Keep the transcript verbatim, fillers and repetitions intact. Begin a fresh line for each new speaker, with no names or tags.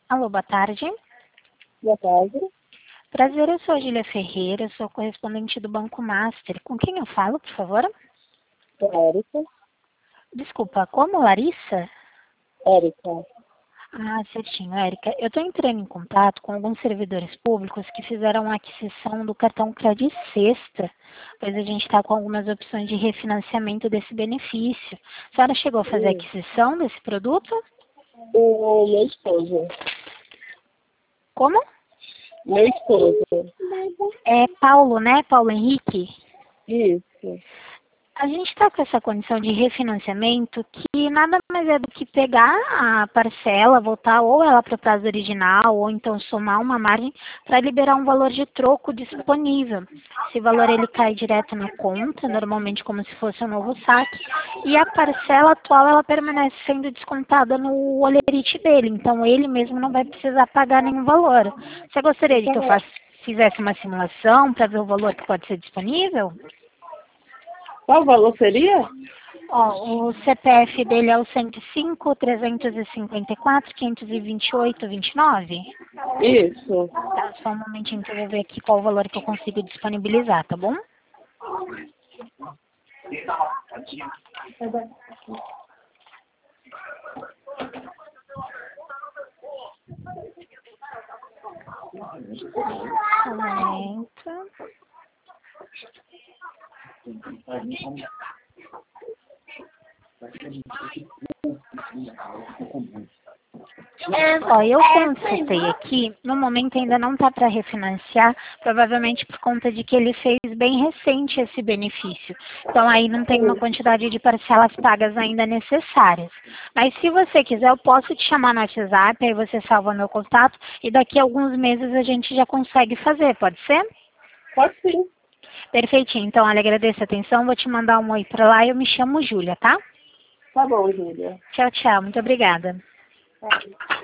Alô, boa tarde.
Boa tarde.
Prazer, eu sou a Júlia Ferreira, sou correspondente do Banco Master. Com quem eu falo, por favor?
Érica.
Desculpa, como, Larissa?
Érica.
Ah, certinho, Érica. Eu estou entrando em contato com alguns servidores públicos que fizeram a aquisição do cartão Credit Sexta, pois a gente está com algumas opções de refinanciamento desse benefício. A senhora chegou a fazer a
Hum.
aquisição desse produto?
O meu esposo.
Como?
Meu esposo.
É Paulo, né? Paulo Henrique?
Isso.
A gente está com essa condição de refinanciamento que nada mais é do que pegar a parcela, voltar ou ela para o prazo original, ou então somar uma margem para liberar um valor de troco disponível. Esse valor ele cai direto na conta, normalmente como se fosse um novo saque, e a parcela atual ela permanece sendo descontada no holerite dele, então ele mesmo não vai precisar pagar nenhum valor. Você gostaria de que eu faça, fizesse uma simulação para ver o valor que pode ser disponível?
Qual valor seria?
Ó, o C P F dele é o cento e cinco, trezentos e cinquenta e quatro, quinhentos e vinte e oito, vinte e nove?
Isso.
Tá, só um momentinho que eu vou ver aqui qual o valor que eu consigo disponibilizar, tá bom? Um momento. Ó, eu consultei aqui, no momento ainda não está para refinanciar, provavelmente por conta de que ele fez bem recente esse benefício. Então aí não tem uma quantidade de parcelas pagas ainda necessárias. Mas se você quiser, eu posso te chamar no WhatsApp, aí você salva meu contato e daqui a alguns meses a gente já consegue fazer, pode ser?
Pode sim.
Perfeitinho, então olha, agradeço a atenção, vou te mandar um oi para lá e eu me chamo Júlia, tá?
Tá bom, Júlia.
Tchau, tchau, muito obrigada.
Tá.